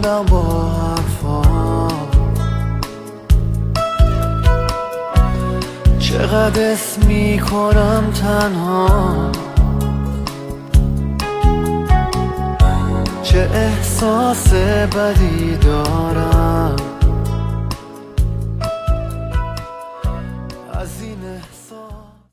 کلم با حرفا، چقدر اسم میکنم تنها، چه احساس بدی دارم.